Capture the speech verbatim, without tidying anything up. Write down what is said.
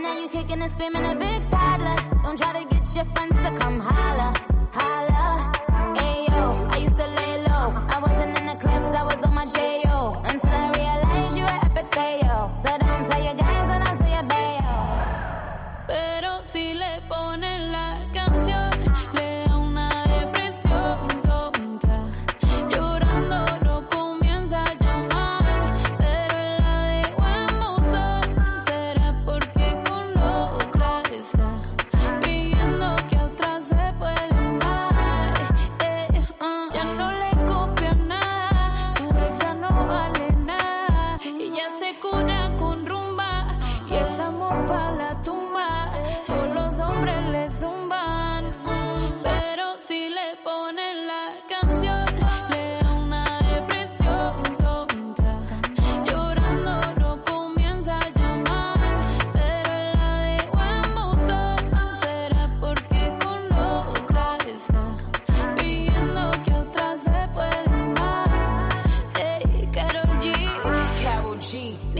Now you kicking and screaming a big toddler. Don't try to get your friends to come hide.